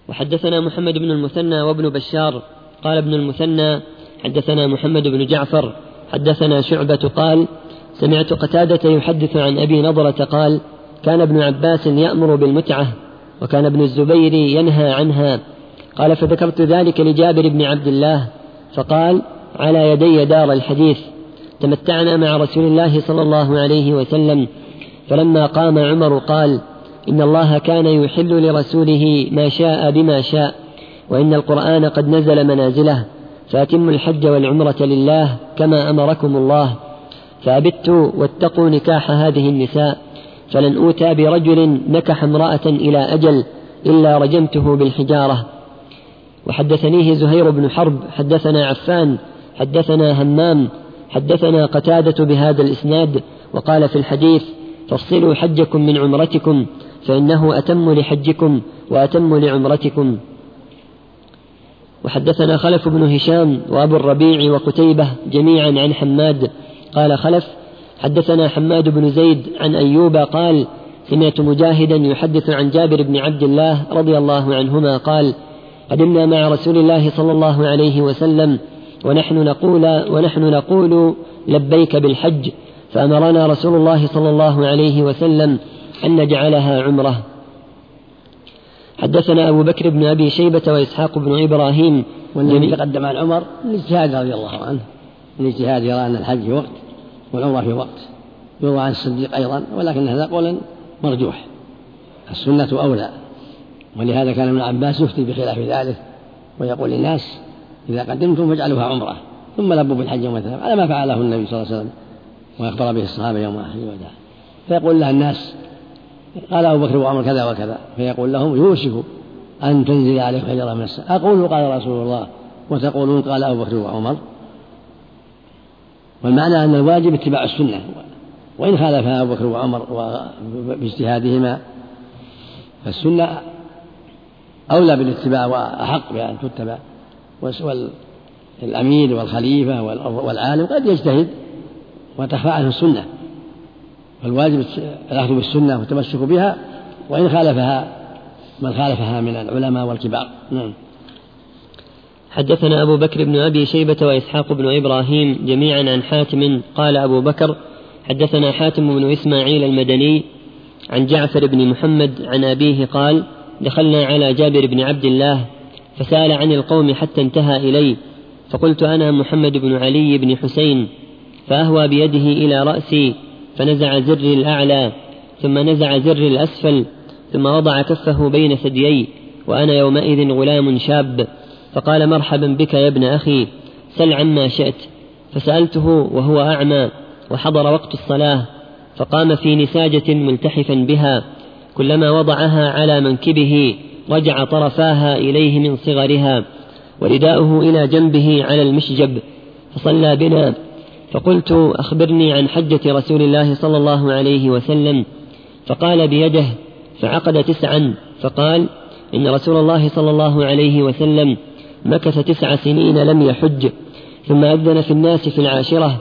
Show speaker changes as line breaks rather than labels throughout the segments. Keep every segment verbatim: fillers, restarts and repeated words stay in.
وحدثنا محمد بن المثنى وابن بشار قال ابن المثنى حدثنا محمد بن جعفر حدثنا شعبة قال سمعت قتادة يحدث عن أبي نضرة قال كان ابن عباس يأمر بالمتعة وكان ابن الزبير ينهى عنها. قال فذكرت ذلك لجابر بن عبد الله فقال على يدي دار الحديث. تمتعنا مع رسول الله صلى الله عليه وسلم، فلما قام عمر قال إن الله كان يحل لرسوله ما شاء بما شاء، وإن القرآن قد نزل منازله، فأتموا الحج والعمرة لله كما أمركم الله. فأبت واتقوا نكاح هذه النساء، فلن أوتى برجل نكح امرأة إلى أجل إلا رجمته بالحجارة. وحدثنيه زهير بن حرب حدثنا عفان حدثنا همام حدثنا قتادة بهذا الإسناد، وقال في الحديث فافصلوا حجكم من عمرتكم فإنه أتم لحجكم وأتم لعمرتكم. وحدثنا خلف بن هشام وأبو الربيع وقتيبة جميعا عن حماد قال خلف حدثنا حماد بن زيد عن أيوب قال سمعت مجاهدا يحدث عن جابر بن عبد الله رضي الله عنهما قال قدمنا مع رسول الله صلى الله عليه وسلم ونحن نقول, ونحن نقول لبيك بالحج، فأمرنا رسول الله صلى الله عليه وسلم أن نجعلها عمره. حدثنا أبو بكر بن أبي شيبة وإسحاق بن إبراهيم.
والذي تقدم عن عمر الاجتهاد رضي الله عنه، الاجتهاد يرى أن الحج في وقت والعمرة في وقت، يروى عن الصديق أيضا، ولكن هذا قول مرجوح، السنة أولى. ولهذا كان ابن عباس يفتي بخلاف ذلك ويقول للناس إذا قدمتم فاجعلوها عمرة ثم لبوا بالحج مثلا، على ما فعله النبي صلى الله عليه وسلم وأخبر به الصحابة يوم آخر الوداع. فيقول لها الناس قال أبو بكر وعمر كذا وكذا، فيقول لهم يوشك أن تنزل عليكم حجرة من السماء، أقول قال رسول الله وتقولون قال أبو بكر وعمر. والمعنى أن الواجب اتباع السنة، وإن خالفها أبو بكر وعمر باجتهادهما فالسنة أولى بالاتباع وأحق بأن تتبع. والأمير والخليفة والعالم قد يجتهد وتخفى عنه السنة، فالواجب الأخذ بالسنة والتمسك بها وإن خالفها من خالفها من العلماء والكبار. نعم.
حدثنا أبو بكر بن أبي شيبة وإسحاق بن إبراهيم جميعا عن حاتم قال أبو بكر حدثنا حاتم بن إسماعيل المدني عن جعفر بن محمد عن أبيه قال دخلنا على جابر بن عبد الله فسأل عن القوم حتى انتهى إلي، فقلت أنا محمد بن علي بن حسين، فأهوى بيده إلى رأسي فنزع زر الأعلى ثم نزع زر الأسفل ثم وضع كفه بين ثديي وأنا يومئذ غلام شاب، فقال مرحبا بك يا ابن أخي سل عما شئت. فسألته وهو أعمى وحضر وقت الصلاة، فقام في نساجة ملتحفا بها، كلما وضعها على منكبه رجع طرفاها إليه من صغرها، ورداؤه إلى جنبه على المشجب، فصلى بنا. فقلت أخبرني عن حجة رسول الله صلى الله عليه وسلم، فقال بيده فعقد تسعا، فقال إن رسول الله صلى الله عليه وسلم مكث تسع سنين لم يحج، ثم أذن في الناس في العاشرة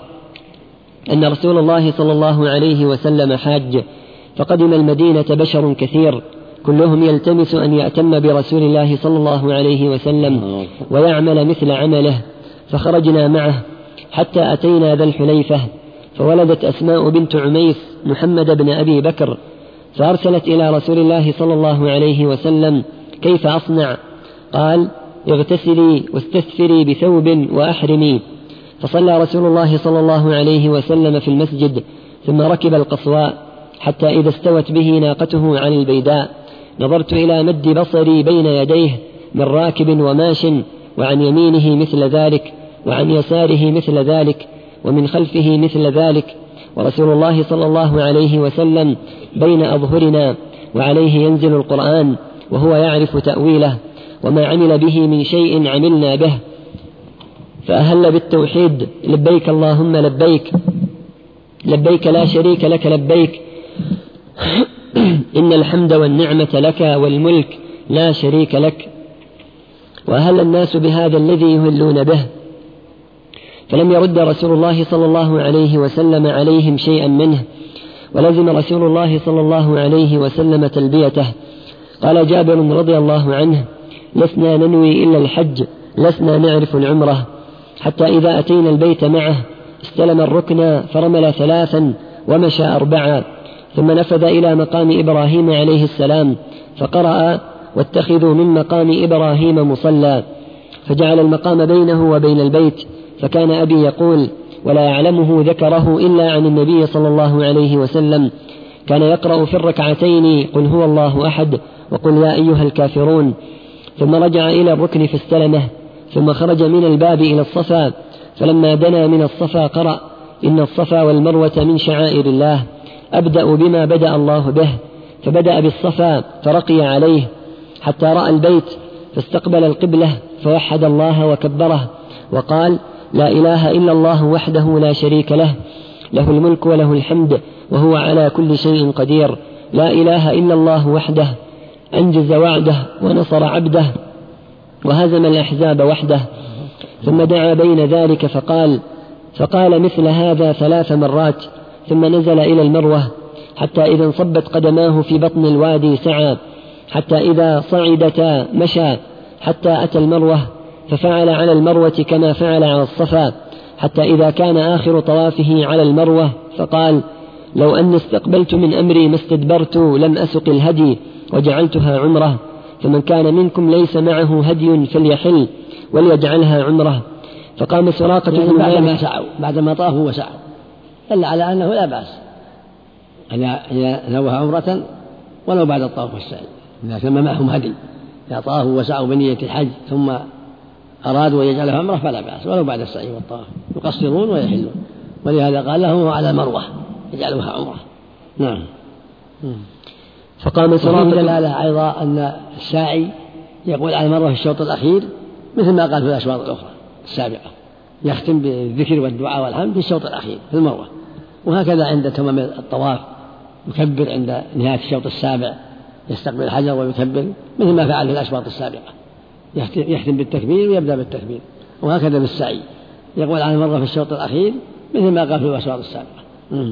أن رسول الله صلى الله عليه وسلم حاج، فقدم المدينة بشر كثير كلهم يلتمس أن يأتم برسول الله صلى الله عليه وسلم ويعمل مثل عمله، فخرجنا معه حتى أتينا ذا الحليفة، فولدت أسماء بنت عميس محمد بن أبي بكر، فأرسلت إلى رسول الله صلى الله عليه وسلم كيف أصنع؟ قال اغتسلي واستثفري بثوب وأحرمي. فصلى رسول الله صلى الله عليه وسلم في المسجد، ثم ركب القصواء حتى إذا استوت به ناقته عن البيداء نظرت إلى مد بصري بين يديه من راكب وماش، وعن يمينه مثل ذلك وعن يساره مثل ذلك ومن خلفه مثل ذلك، ورسول الله صلى الله عليه وسلم بين أظهرنا وعليه ينزل القرآن وهو يعرف تأويله، وما عمل به من شيء عملنا به، فأهل بالتوحيد لبيك اللهم لبيك لبيك لا شريك لك لبيك إن الحمد والنعمة لك والملك لا شريك لك. وأهل الناس بهذا الذي يهلون به، فلم يرد رسول الله صلى الله عليه وسلم عليهم شيئا منه، ولزم رسول الله صلى الله عليه وسلم تلبيته. قال جابر رضي الله عنه لسنا ننوي إلا الحج، لسنا نعرف العمرة. حتى إذا أتينا البيت معه استلم الركن فرمل ثلاثا ومشى أربعا، ثم نفذ إلى مقام إبراهيم عليه السلام فقرأ: واتخذوا من مقام إبراهيم مصلى، فجعل المقام بينه وبين البيت. فكان أبي يقول ولا يعلمه ذكره إلا عن النبي صلى الله عليه وسلم، كان يقرأ في الركعتين قل هو الله أحد وقل يا أيها الكافرون، ثم رجع إلى الركن فاستلمه، ثم خرج من الباب إلى الصفا، فلما دنا من الصفا قرأ: إن الصفا والمروة من شعائر الله، أبدأ بما بدأ الله به، فبدأ بالصفا فرقي عليه حتى رأى البيت فاستقبل القبلة فوحد الله وكبره وقال: لا إله إلا الله وحده لا شريك له، له الملك وله الحمد وهو على كل شيء قدير، لا إله إلا الله وحده، أنجز وعده ونصر عبده وهزم الأحزاب وحده. ثم دعا بين ذلك فقال فقال مثل هذا ثلاث مرات، ثم نزل إلى المروة حتى إذا انصبت قدماه في بطن الوادي سعى، حتى إذا صعدتا مشى، حتى أتى المروة ففعل على المروة كما فعل على الصفا، حتى إذا كان آخر طوافه على المروة فقال: لو أن استقبلت من أمري ما استدبرت لم أسق الهدي وجعلتها عمره، فمن كان منكم ليس معه هدي فليحل وليجعلها عمره. فقام سراقة
يعني بعدما سعوا بعدما طافوا وسعوا، دل على أنه لا بأس إذا نوى عمرة ولو بعد الطواف والسعي، إذا كان معهم هدي، إذا طافوا وسعوا بنية الحج ثم أرادوا أن يجعلها عمرة فلا بأس ولو بعد السعي والطواف، يقصرون ويحلون، ولهذا قال لهم على مروة يجعلوها عمرة. نعم.
فقام سراقة
دلالة أيضا أن الساعي يقول على المروة في الشوط الأخير مثل ما قال في الأشواط الأخرى السابقة، يختم بالذكر والدعاء والحمد في الشوط الأخير في المروة، وهكذا عند تمام الطواف يكبر عند نهاية الشوط السابع، يستقبل الحجر ويكبر مثل ما فعل في الأشواط السابقة، يختم بالتكبير ويبدأ بالتكبير، وهكذا بالسعي يقول على المروة في الشوط الأخير مثل ما قال في الأشواط السابقة.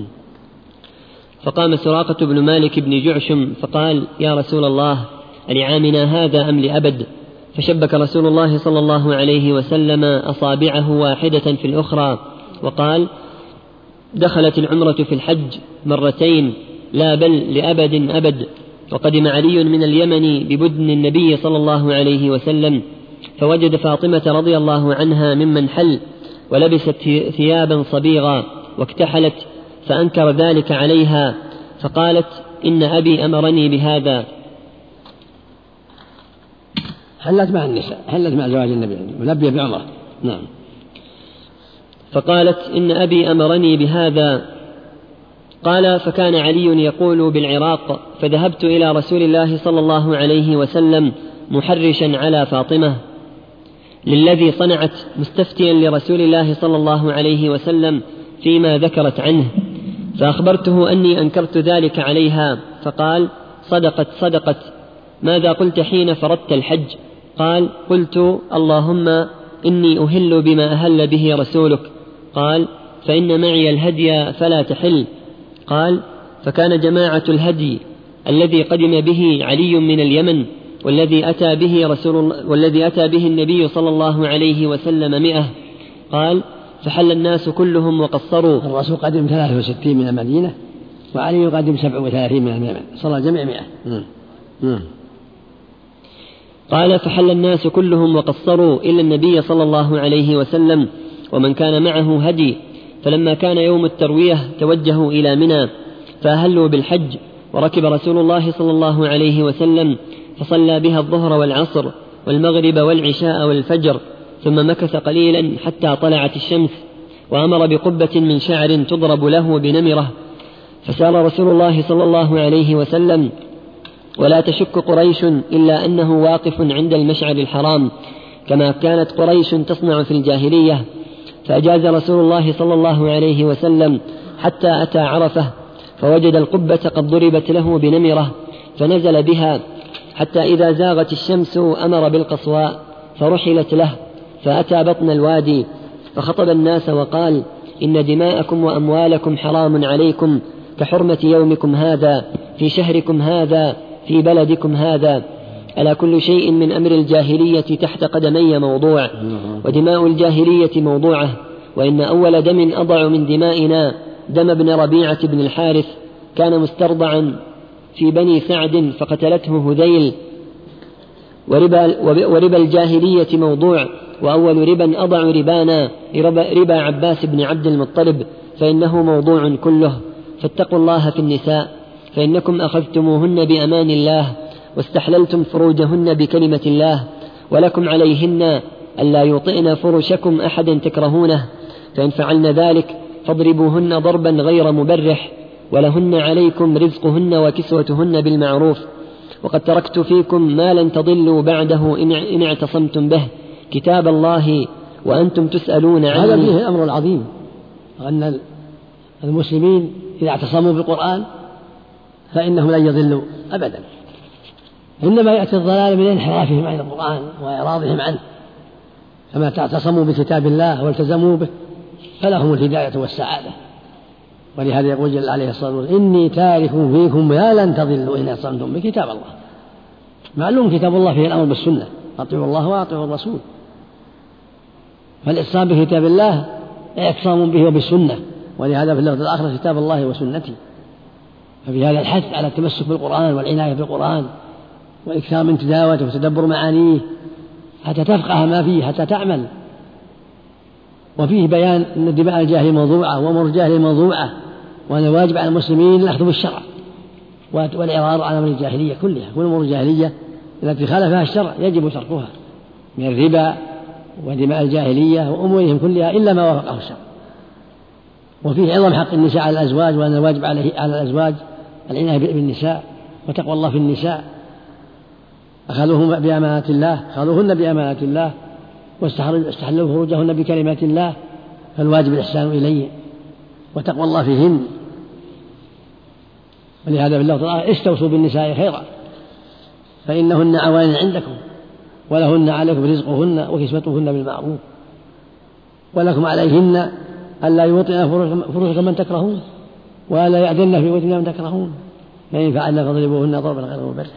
فقام سراقة بن مالك بن جعشم فقال: يا رسول الله، لعامنا هذا أم لأبد؟ فشبك رسول الله صلى الله عليه وسلم أصابعه واحدة في الأخرى وقال: دخلت العمرة في الحج مرتين، لا بل لأبد أبد. وقدم علي من اليمن ببدن النبي صلى الله عليه وسلم، فوجد فاطمة رضي الله عنها ممن حل، ولبست ثيابا صبيغا واكتحلت، فأنكر ذلك عليها، فقالت: إن أبي أمرني بهذا.
حلت مع النساء، حلت مع زواج النبي ملبية بعمرة. نعم.
فقالت: إن أبي أمرني بهذا. قال: فكان علي يقول بالعراق، فذهبت إلى رسول الله صلى الله عليه وسلم محرشا على فاطمة للذي صنعت، مستفتيا لرسول الله صلى الله عليه وسلم فيما ذكرت عنه، فأخبرته أني أنكرت ذلك عليها، فقال: صدقت صدقت. ماذا قلت حين فرضت الحج؟ قال: قلت: اللهم إني أهل بما أهل به رسولك. قال: فإن معي الهدي فلا تحل. قال: فكان جماعة الهدي الذي قدم به علي من اليمن والذي أتى به رسول الله والذي أتى به النبي صلى الله عليه وسلم مئة. قال: فحل الناس كلهم وقصروا.
الرسول قدم ثلاثة وستين من المدينة، وعلي يقدم سبع وثلاثين من اليمن، صلى الجميع مئة.
قال: فحل الناس كلهم وقصروا إلا النبي صلى الله عليه وسلم ومن كان معه هدي. فلما كان يوم التروية توجهوا إلى منى فأهلوا بالحج، وركب رسول الله صلى الله عليه وسلم فصلى بها الظهر والعصر والمغرب والعشاء والفجر، ثم مكث قليلا حتى طلعت الشمس، وأمر بقبة من شعر تضرب له بنمرة. فسار رسول الله صلى الله عليه وسلم، ولا تشك قريش إلا أنه واقف عند المشعر الحرام كما كانت قريش تصنع في الجاهلية. فأجاز رسول الله صلى الله عليه وسلم حتى أتى عرفة، فوجد القبة قد ضربت له بنمرة، فنزل بها حتى إذا زاغت الشمس أمر بالقصواء فرحلت له، فأتى بطن الوادي فخطب الناس وقال: إن دماءكم وأموالكم حرام عليكم كحرمة يومكم هذا في شهركم هذا في بلدكم هذا. ألا كل شيء من أمر الجاهلية تحت قدمي موضوع، ودماء الجاهلية موضوعة، وإن أول دم أضع من دمائنا دم ابن ربيعة بن الحارث، كان مسترضعا في بني سعد فقتلته هذيل، وربا, وربا الجاهلية موضوع، وأول ربا أضع ربانا ربا عباس بن عبد المطلب، فإنه موضوع كله. فاتقوا الله في النساء، فإنكم أخذتموهن بأمان الله، واستحللتم فروجهن بكلمة الله، ولكم عليهن ألا يطئن فرشكم أحدا تكرهونه، فإن فعلن ذلك فاضربوهن ضربا غير مبرح، ولهن عليكم رزقهن وكسوتهن بالمعروف، وقد تركت فيكم ما لن تضلوا بعده إن اعتصمتم به، كتاب الله وأنتم تسألون عنه.
هذا فيه الأمر العظيم، أن المسلمين إذا اعتصموا بالقرآن فإنهم لن يضلوا أبدا، إنما يأتي الضلال من انحرافهم عن القرآن وإعراضهم عنه. كما اعتصموا بكتاب الله والتزموا به فلهم الهداية والسعادة. ولهذا يقول جل عليه الصلاة والسلام: إني تارك فيكم ما لن تضلوا إن اعتصمتم بكتاب الله. معلوم كتاب الله فيه الأمر بالسنة، أطيعوا الله وأطيعوا الرسول، فالاعتصام بكتاب الله اعتصام به وبالسنة، ولهذا في اللفظ الآخر كتاب الله وسنتي. ففي هذا الحث على التمسك بالقرآن والعناية بالقرآن والإكثار من تلاوته وتدبر معانيه حتى تفقه ما فيه، حتى تعمل. وفيه بيان أن دماء الجاهل موضوعة وأمور الجاهل موضوعة، وأن الواجب على المسلمين الأخذ بالشرع والإعراض عن أمر الجاهلية كلها. كل أمور الجاهلية التي خالفها الشرع يجب تركها من الربا ودماء الجاهلية وأمورهم كلها إلا ما وافقه الشرع. وفيه عظم حق النساء على الأزواج، وأن الواجب على الأزواج العناية بالنساء وتقوى الله في النساء. أخذوهم بأمانة الله، أخذوهن بأمانة الله، واستحلوا فروجهن بكلمات الله، فالواجب الإحسان إليه وتقوى الله فيهن. ولهذا بالله تعالى: استوصوا بالنساء خيرا فإنهن عوان عندكم ولهن عليكم رزقهن وكسوتهن بالمعروف، ولكم عليهن ألا يوطئن فروج من تكرهون ولا يعدلن في وجه من تكرهون، فإن فعلن فاضربوهن ضربا غير مبرح.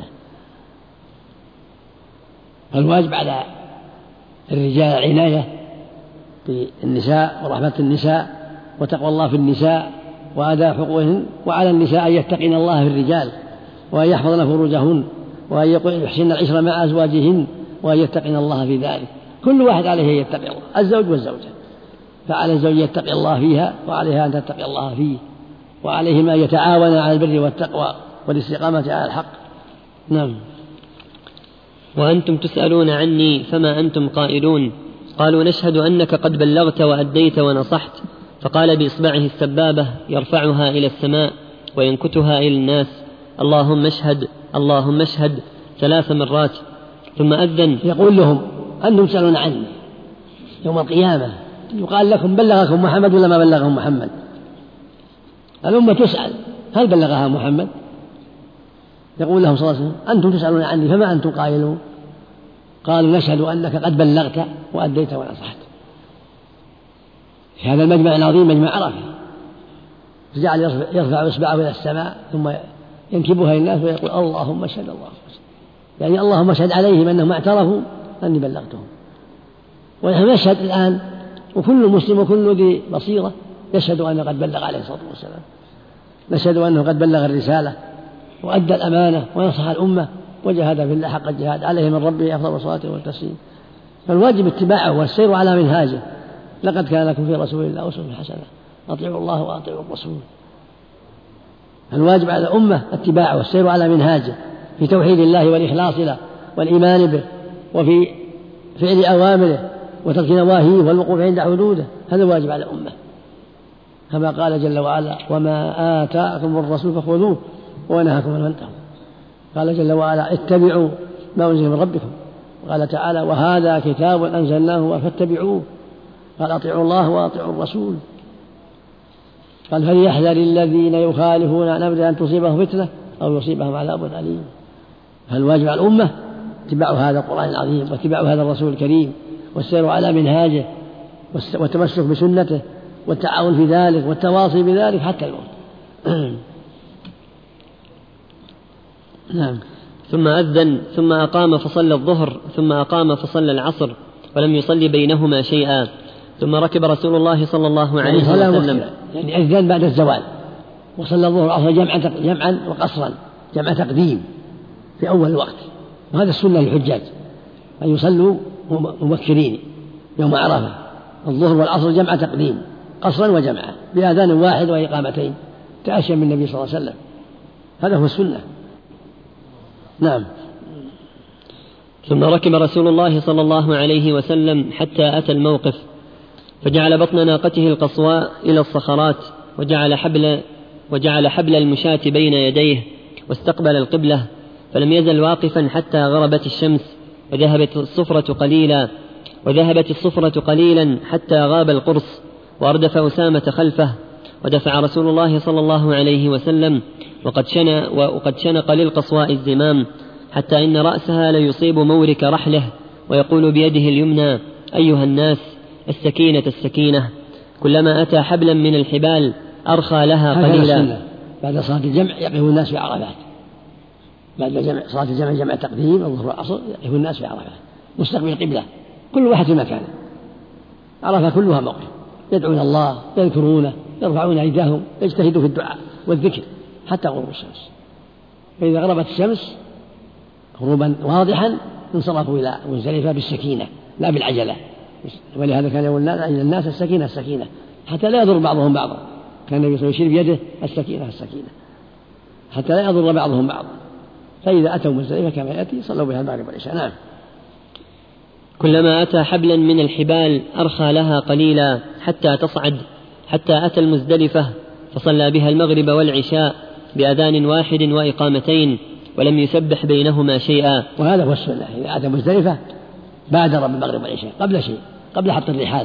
فالواجب على الرجال عناية بالنساء ورحمة النساء وتقوى الله في النساء وأداء حقوقهن، وعلى النساء أن يتقين الله في الرجال وأن يحفظن فروجهن وأن يحسن العشرة مع أزواجهن وأن يتقين الله في ذلك. كل واحد عليه أن يتقي الله، الزوج والزوجة، فعلى الزوج يتقي الله فيها وعليها أن تتقي الله فيه، وعليهما أن يتعاونا على البر والتقوى والاستقامة على الحق. نعم.
وأنتم تسألون عني فما أنتم قائلون؟ قالوا: نشهد أنك قد بلغت وأديت ونصحت. فقال بإصبعه السبابة يرفعها إلى السماء وينكتها إلى الناس: اللهم اشهد اللهم اشهد ثلاث مرات، ثم أذن
يقول لهم: أنتم تسألون عني يوم القيامة، يقال لكم: بلغكم محمد ولا ما بلغهم محمد؟ الأمة تسأل: هل بلغها محمد؟ يقول لهم صلى الله عليه وسلم: أنتم تسألون عني فما أنتم قائلون؟ قالوا: نشهد أنك قد بلغت وأديت ونصحت. في هذا المجمع العظيم مجمع عرفة جعل يرفع إصبعه إلى السماء ثم ينكبها للناس ويقول: اللهم اشهد اللهم اشهد، يعني اللهم اشهد عليهم أنهم اعترفوا أني بلغتهم. ونحن نشهد الآن، وكل مسلم وكل ذي بصيرة يشهد أنه قد بلغ عليه الصلاة والسلام، نشهد أنه قد بلغ الرسالة وأدى الأمانة ونصح الأمة وجاهد في الله حق الجهاد، عليه من ربه أفضل الصلاة والتسليم. فالواجب اتباعه والسير على منهاجه. لقد كان لكم في رسول الله أسوة حسنة، أطيعوا الله وأطيعوا الرسول. الواجب على الأمة اتباعه والسير على منهاجه في توحيد الله والإخلاص له والإيمان به، وفي فعل أوامره وترك نواهيه والوقوف عند حدوده. هذا الواجب على الأمة، كما قال جل وعلا: وما آتاكم الرسول فخذوه ونهاكم عنه فانتهوا. قال جل وعلا: اتبعوا ما أنزل من ربكم. وقال تعالى: وهذا كتاب أنزلناه فاتبعوه. قال: أطيعوا الله وأطيعوا الرسول. قال: فليحذر الذين يخالفون عن أمره أن تصيبهم فتنة أو يصيبهم عذاب أليم. فالواجب على الأمة اتباع هذا القرآن العظيم واتباع هذا الرسول الكريم والسير على منهاجه والتمسك بسنته والتعاون في ذلك والتواصي بذلك حتى الموت. نعم.
ثم أذن ثم أقام فصلى الظهر ثم أقام فصلى العصر ولم يصلي بينهما شيئا. ثم ركب رسول الله صلى الله عليه
يعني
وسلم
يعني أذن بعد الزوال وصلى الظهر والعصر جمعا جمعا وقصرا، جمع تقديم في أول الوقت، وهذا السنة للحجاج أن يصلوا مبكرين يوم عرفة الظهر والعصر جمع تقديم قصرا وجمعا بآذان واحد وإقامتين تأشى من النبي صلى الله عليه وسلم، هذا هو السنة. نعم.
ثم ركب رسول الله صلى الله عليه وسلم حتى أتى الموقف فجعل بطن ناقته القصواء إلى الصخرات وجعل حبل وجعل حبل المشاة بين يديه واستقبل القبلة، فلم يزل واقفا حتى غربت الشمس وذهبت الصفرة قليلا وذهبت الصفرة قليلا حتى غاب القرص، وأردف أسامة خلفه، ودفع رسول الله صلى الله عليه وسلم وقد شنى وقد شنق للقصواء الزمام حتى إن رأسها ليصيب مورك رحله، ويقول بيده اليمنى: أيها الناس السكينة السكينة. كلما أتى حبلا من الحبال أرخى لها قليلا.
بعد صلاة الجمع يقف الناس في عرفات، بعد جمع صلاة الجمع جمع تقديم الظهر والعصر يقف الناس في عرفات مستقبل القبلة، كل واحد في مكانه، عرفة كلها موقف، يدعون الله، يذكرونه، يرفعون أيديهم، يجتهدوا في الدعاء والذكر حتى غروب الشمس. فإذا غربت الشمس غروبا واضحا انصرفوا إلى مزدلفة بالسكينة لا بالعجلة، ولهذا كان يقول الناس السكينة السكينة حتى لا يضر بعضهم بعضا، كان النبي صلى الله عليه وسلم يشير بيده السكينة السكينة حتى لا يضر بعضهم بعضا. فإذا أتوا مزدلفة كما يأتي صلوا بها المغرب والعشاء. نعم.
كلما أتى حبلا من الحبال أرخى لها قليلا حتى تصعد، حتى أتى المزدلفة فصلى بها المغرب والعشاء بأذان واحد وإقامتين ولم يسبح بينهما شيئا.
وهذا هو السنة، إذا أتى مزدلفة بادر بالمغرب والعشاء قبل شيء، قبل حط الرحال،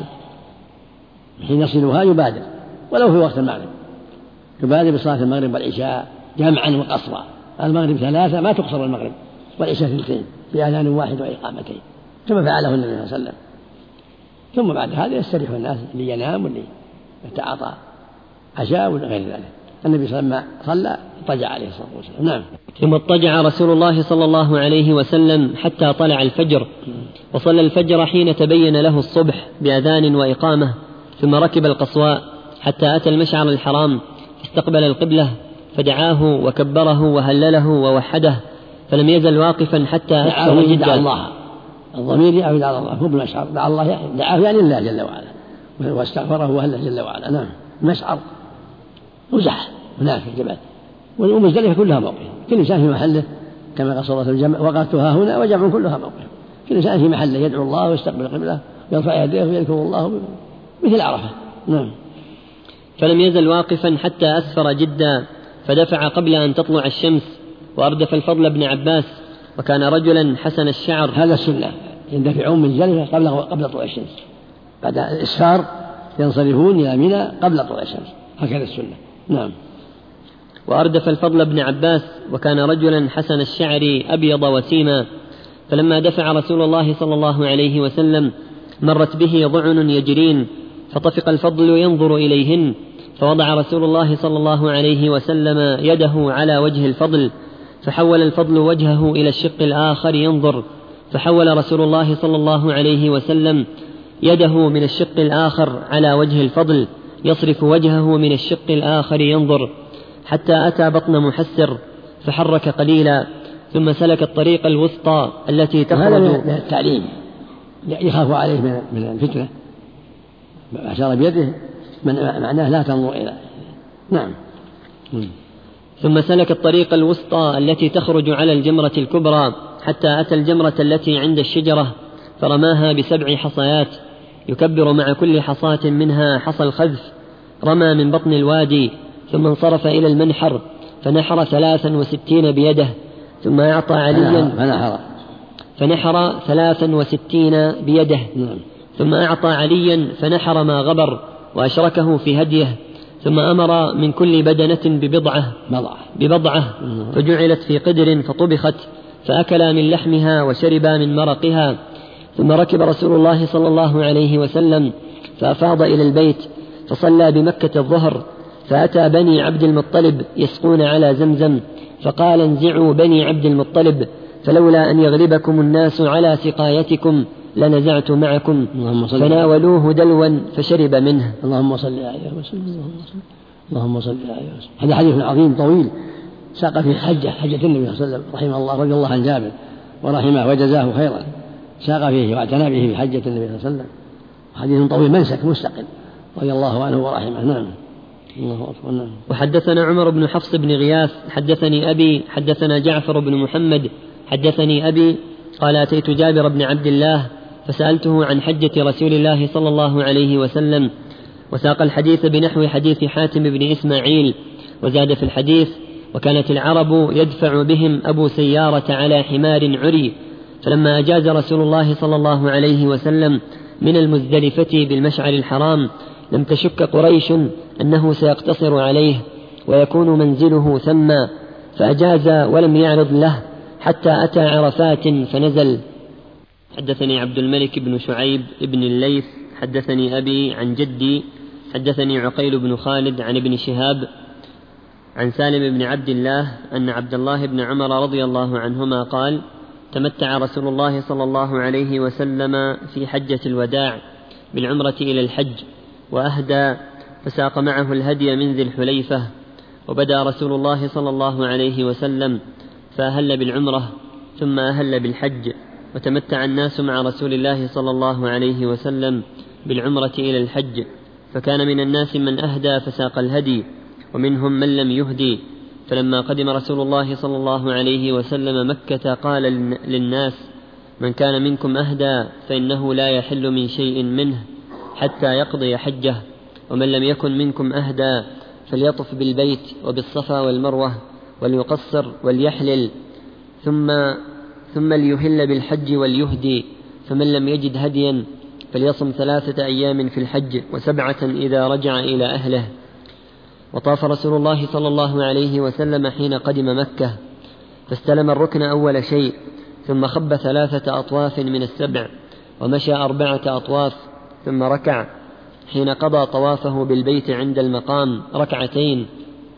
حين يصلها يبادر ولو في وقت المغرب، يبادر بصلاة المغرب والعشاء جمعا وقصرا. المغرب ثلاثة ما تقصر المغرب، والعشاء اثنتين بأذان واحد وإقامتين كما فعله النبي صلى الله عليه وسلم. ثم بعد هذا يستريح الناس اللي ينام واللي يتعاطى عشاء وغير ذلك. النبي صلى الله عليه وسلم صلى اضطجع عليه الصلاة والسلام. نعم.
ثم اضطجع رسول الله صلى الله عليه وسلم حتى طلع الفجر، وصلى الفجر حين تبين له الصبح بأذان وإقامة، ثم ركب القصواء حتى أتى المشعر الحرام فاستقبل القبلة فدعاه وكبره وهلله ووحده، فلم يزل واقفا حتى أسفر جدا.
الله الضمير يعود على الله، هو بالمشعر دعا الله، دعاه يعني الله جل وعلا واستغفره وهله جل وعلا. نعم. المشعر مزح هناك في الجبل، ومزدلفة كلها موقف، كل إنسان في محله كما قال صلى الله عليه وسلم: وقفتها هنا وجمع كلها موقف. كل إنسان في محله يدعو الله ويستقبل القبلة ويرفع يديه ويذكر الله مثل عرفة. نعم.
فلم يزل واقفا حتى أسفر جدا، فدفع قبل أن تطلع الشمس، وأردف الفضل بن عباس وكان رجلا حسن الشعر.
هذا السنة، يندفعون من الجلفة قبل قبل طلوع الشمس، بعد الإسفار ينصرفون إلى منى قبل طلوع الشمس، هكذا السنة. نعم.
وأردف الفضل بن عباس وكان رجلا حسن الشعر أبيض وسيما، فلما دفع رسول الله صلى الله عليه وسلم مرت به ضعن يجرين، فطفق الفضل ينظر إليهن، فوضع رسول الله صلى الله عليه وسلم يده على وجه الفضل، فحول الفضل وجهه إلى الشق الآخر ينظر، فحول رسول الله صلى الله عليه وسلم يده من الشق الآخر على وجه الفضل يصرف وجهه من الشق الآخر ينظر، حتى أتى بطن محسر فحرك قليلا، ثم سلك الطريق الوسطى التي تخرج.
هذا من التعليم، يخاف عليه من الفتنة، أشار بيده معناه لا تنظر إلى. نعم.
ثم سلك الطريق الوسطى التي تخرج على الجمرة الكبرى حتى أتى الجمرة التي عند الشجرة، فرماها بسبع حصيات يكبر مع كل حصاة منها حصى الخذف، رمى من بطن الوادي، ثم انصرف إلى المنحر فنحر ثلاثا وستين بيده، ثم أعطى عليا
فنحر,
فنحر ثلاثا وستين بيده، ثم أعطى عليا فنحر ما غبر وأشركه في هديه، ثم أمر من كل بدنة ببضعة ببضعة فجعلت في قدر فطبخت، فأكلا من لحمها وشربا من مرقها. ثم ركب رسول الله صلى الله عليه وسلم فأفاض إلى البيت، فصلى بمكة الظهر، فأتى بني عبد المطلب يسقون على زمزم، فقال انزعوا بني عبد المطلب فلولا أن يغلبكم الناس على سقايتكم لنزعت معكم. فناولوه دلوا فشرب منه.
اللهم صل عليه وسلم. اللهم صل عليه وسلم. هذا حديث عظيم طويل ساق فيه حجة حجة النبي صلى الله عليه وسلم رحمه الله رضي الله عن جابر ورحمه وجزاه خيرا، ساق فيه واعتنى به في حجة النبي صلى الله عليه وسلم. حديث طويل منسك مستقل رضي الله عنه ورحمه. نعم. الله أكبر. نعم.
وحدثنا عمر بن حفص بن غياث حدثني أبي حدثنا جعفر بن محمد حدثني أبي قال أتيت جابر بن عبد الله فسألته عن حجة رسول الله صلى الله عليه وسلم، وساق الحديث بنحو حديث حاتم بن إسماعيل، وزاد في الحديث وكانت العرب يدفع بهم أبو سيارة على حمار عري، فلما أجاز رسول الله صلى الله عليه وسلم من المزدلفة بالمشعر الحرام لم تشك قريش أنه سيقتصر عليه ويكون منزله ثم، فأجاز ولم يعرض له حتى أتى عرفات فنزل. حدثني عبد الملك بن شعيب بن الليث حدثني أبي عن جدي حدثني عقيل بن خالد عن ابن شهاب عن سالم بن عبد الله أن عبد الله بن عمر رضي الله عنهما قال تمتع رسول الله صلى الله عليه وسلم في حجة الوداع بالعمرة إلى الحج وأهدى فساق معه الهدي من ذي الحليفة، وبدأ رسول الله صلى الله عليه وسلم فأهل بالعمرة ثم أهل بالحج، وتمتع الناس مع رسول الله صلى الله عليه وسلم بالعمرة إلى الحج، فكان من الناس من أهدى فساق الهدي ومنهم من لم يهدي. فلما قدم رسول الله صلى الله عليه وسلم مكة قال للناس من كان منكم أهدى فإنه لا يحل من شيء منه حتى يقضي حجه، ومن لم يكن منكم أهدى فليطف بالبيت وبالصفا والمروة وليقصر وليحلل ثم ثم ليهل بالحج وليهدي، فمن لم يجد هديا فليصم ثلاثة أيام في الحج وسبعة إذا رجع إلى أهله. وطاف رسول الله صلى الله عليه وسلم حين قدم مكة فاستلم الركن أول شيء ثم خب ثلاثة أطواف من السبع ومشى أربعة أطواف ثم ركع حين قضى طوافه بالبيت عند المقام ركعتين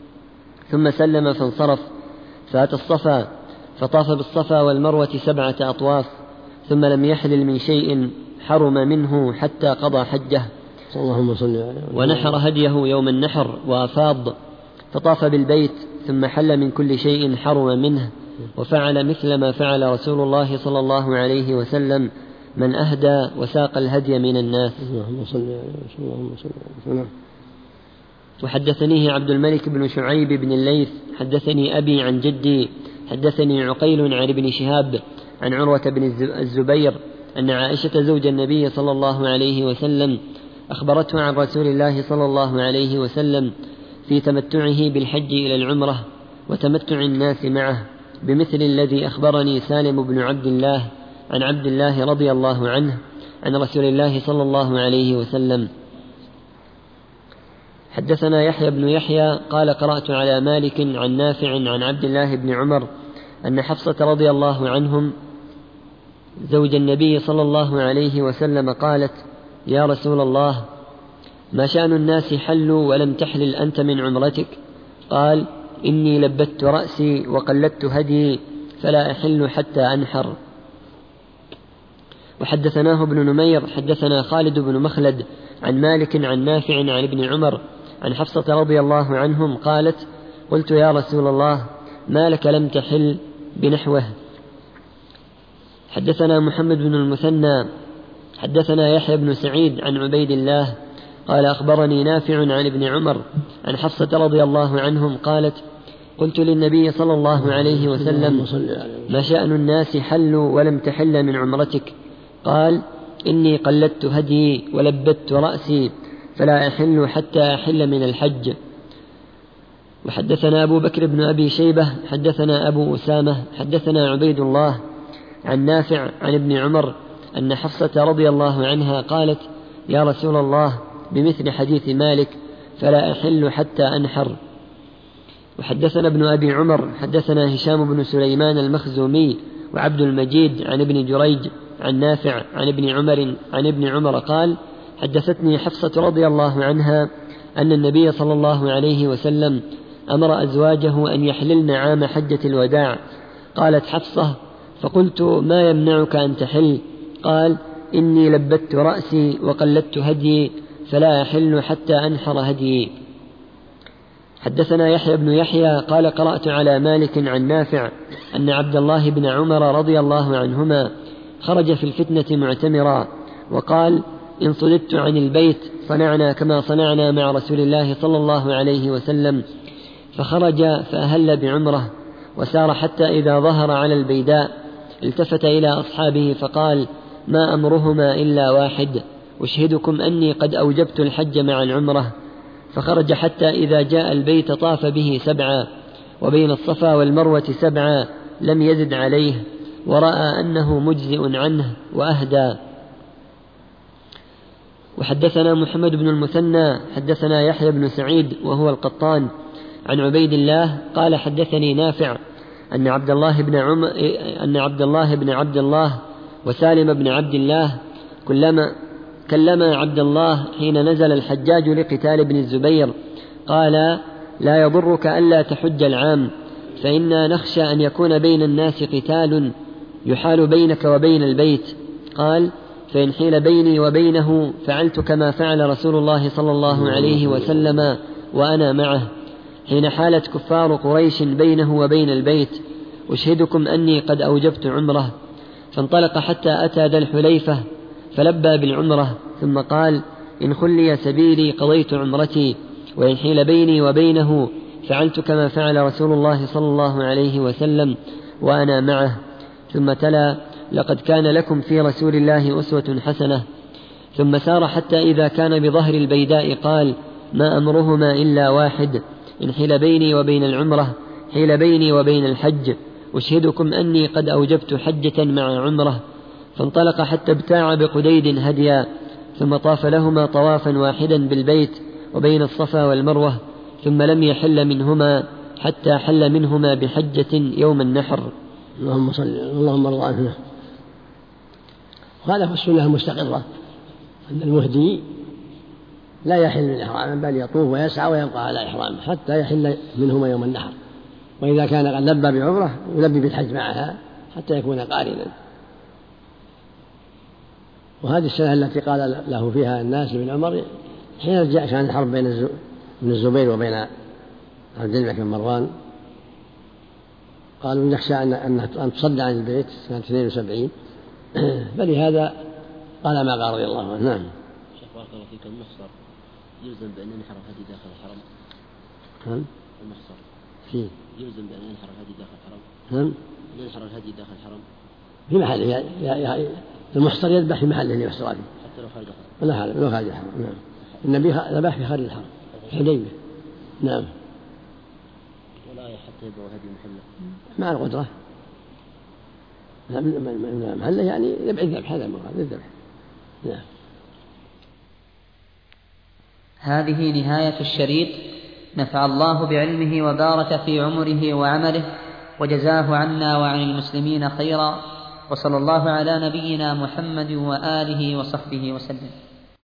ثم سلم فانصرف فأتى الصفا فطاف بالصفا والمروة سبعة أطواف ثم لم يحلل من شيء حرم منه حتى قضى حجه.
اللهم صل عليه.
ونحر هديه يوم النحر وأفاض فطاف بالبيت ثم حل من كل شيء حرم منه، وفعل مثل ما فعل رسول الله صلى الله عليه وسلم من أهدى وساق الهدي من الناس.
اللهم صل عليه.
وحدثنيه عبد الملك بن شعيب بن الليث حدثني أبي عن جدي حدثني عقيل عن ابن شهاب عن عروة بن الزبير أن عائشة زوج النبي صلى الله عليه وسلم أخبرته عن رسول الله صلى الله عليه وسلم في تمتعه بالحج إلى العمرة وتمتع الناس معه بمثل الذي أخبرني سالم بن عبد الله عن عبد الله رضي الله عنه عن رسول الله صلى الله عليه وسلم. حدثنا يحيى بن يحيى قال قرأت على مالك عن نافع عن عبد الله بن عمر أن حفصة رضي الله عنهم زوج النبي صلى الله عليه وسلم قالت يا رسول الله ما شأن الناس حلوا ولم تحلل أنت من عمرتك؟ قال إني لبت رأسي وقلدت هدي فلا أحل حتى أنحر. وحدثناه ابن نمير حدثنا خالد بن مخلد عن مالك عن نافع عن ابن عمر عن حفصة رضي الله عنهم قالت قلت يا رسول الله ما لك لم تحل بنحوه. حدثنا محمد بن المثنى حدثنا يحيى بن سعيد عن عبيد الله قال أخبرني نافع عن ابن عمر عن حفصة رضي الله عنهم قالت قلت للنبي صلى الله عليه وسلم ما شأن الناس حلوا ولم تحل من عمرتك؟ قال إني قلدت هدي ولبت رأسي فلا أحل حتى أحل من الحج. وحدثنا أبو بكر بن أبي شيبة حدثنا أبو أسامة حدثنا عبيد الله عن نافع عن ابن عمر أن حفصة رضي الله عنها قالت يا رسول الله بمثل حديث مالك فلا أحل حتى أنحر. وحدثنا ابن أبي عمر حدثنا هشام بن سليمان المخزومي وعبد المجيد عن ابن جريج عن نافع عن ابن عمر عن ابن عمر قال حدثتني حفصة رضي الله عنها أن النبي صلى الله عليه وسلم أمر أزواجه أن يحللن عام حجة الوداع. قالت حفصة: فقلت: ما يمنعك أن تحل؟ قال: إني لبت رأسي وقلدت هديي فلا أحل حتى أنحر هديي. حدثنا يحيى بن يحيى قال: قرأت على مالك عن نافع أن عبد الله بن عمر رضي الله عنهما خرج في الفتنة معتمرا، وقال: إن صددت عن البيت صنعنا كما صنعنا مع رسول الله صلى الله عليه وسلم. فخرج فأهل بعمره وسار حتى إذا ظهر على البيداء التفت إلى أصحابه فقال: ما أمرهما إلا واحد، أشهدكم أني قد أوجبت الحج مع العمرة. فخرج حتى إذا جاء البيت طاف به سبعا، وبين الصفا والمروة سبعا لم يزد عليه، ورأى أنه مجزئ عنه وأهدى. وحدثنا محمد بن المثنى حدثنا يحيى بن سعيد وهو القطان عن عبيد الله قال: حدثني نافع أن عبد الله بن عم أن عبد الله بن عبد الله وسالم بن عبد الله كلما كلما عبد الله حين نزل الحجاج لقتال ابن الزبير قال: لا يضرك ألا تحج العام، فإنا نخشى أن يكون بين الناس قتال يحال بينك وبين البيت. قال: فإن حيل بيني وبينه فعلت كما فعل رسول الله صلى الله عليه وسلم وأنا معه حين حالت كفار قريش بينه وبين البيت، أشهدكم أني قد أوجبت عمره. فانطلق حتى أتى ذا الحليفة فلبى بالعمرة، ثم قال: إن خلي سبيلي قضيت عمرتي، وإن حيل بيني وبينه فعلت كما فعل رسول الله صلى الله عليه وسلم وأنا معه. ثم تلا: لقد كان لكم في رسول الله أسوة حسنة. ثم سار حتى إذا كان بظهر البيداء قال: ما أمرهما إلا واحد، إن حيل بيني وبين العمرة حيل بيني وبين الحج، أشهدكم أني قد أوجبت حجة مع عمرة. فانطلق حتى ابتاع بقديد هديا، ثم طاف لهما طوافا واحدا بالبيت وبين الصفا والمروة، ثم لم يحل منهما حتى حل منهما بحجة يوم النحر.
اللهم صل اللهم ارضى عنه. وهذا في السنة المستقرة أن المهدي لا يحل من إحرام بل يطوف ويسعى ويبقى على إحرامه حتى يحل منهما يوم النحر، وإذا كان قد لبى بعمرة يلبي بالحج معها حتى يكون قارنا. وهذه السنة التي قال له فيها الناس بن عمر حين جاء كان الحرب بين ابن الزبير وبين عبد الملك بن مروان، قالوا نخشى أن تصد عن البيت سنة اثنين وسبعين، فلهذا قال ما قال رضي الله عنه. نعم.
شيخ بارك الله فيك، المحصر يلزم بأن ينحر الهدي داخل الحرم؟
نعم.
المحصر
فيه
يلزم بأن ينحر الهدي داخل الحرم؟
نعم.
ينحر الهدي داخل الحرم
في محله، المحصر يذبح في محله اللي يحصر فيه
حتى لو خارج الحرم.
لا لو خارج الحرم. نعم. النبي ذبح في خارج الحرم حديبية. نعم.
ولا حتى يبقى هدي محله
مع القدرة. نعم. محله يعني يبعد الذبح، هذا المراد الذبح. نعم.
هذه نهاية الشريط، نفع الله بعلمه وبارك في عمره وعمله وجزاه عنا وعن المسلمين خيرا، وصلى الله على نبينا محمد وآله وصحبه وسلم.